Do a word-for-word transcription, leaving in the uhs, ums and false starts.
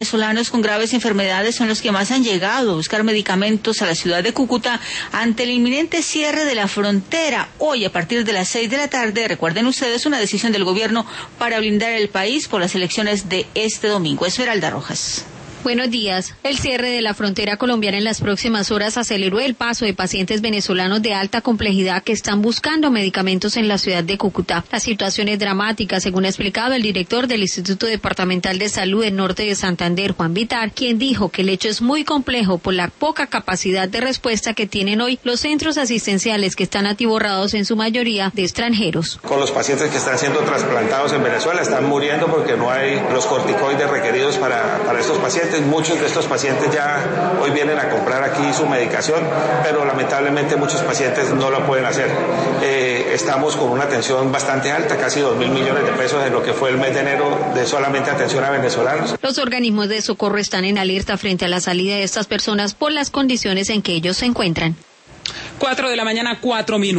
Venezolanos con graves enfermedades son los que más han llegado a buscar medicamentos a la ciudad de Cúcuta ante el inminente cierre de la frontera. Hoy, a partir de las seis de la tarde, recuerden ustedes, una decisión del gobierno para blindar el país por las elecciones de este domingo. Esmeralda Rojas. Buenos días. El cierre de la frontera colombiana en las próximas horas aceleró el paso de pacientes venezolanos de alta complejidad que están buscando medicamentos en la ciudad de Cúcuta. La situación es dramática, según ha explicado el director del Instituto Departamental de Salud del Norte de Santander, Juan Vitar, quien dijo que el hecho es muy complejo por la poca capacidad de respuesta que tienen hoy los centros asistenciales que están atiborrados en su mayoría de extranjeros. Con los pacientes que están siendo trasplantados en Venezuela están muriendo porque no hay los corticoides requeridos para, para estos pacientes. Muchos de estos pacientes ya hoy vienen a comprar aquí su medicación, pero lamentablemente muchos pacientes no lo pueden hacer. Eh, estamos con una atención bastante alta, casi dos mil millones de pesos en lo que fue el mes de enero de solamente atención a venezolanos. Los organismos de socorro están en alerta frente a la salida de estas personas por las condiciones en que ellos se encuentran. Cuatro de la mañana, cuatro minutos.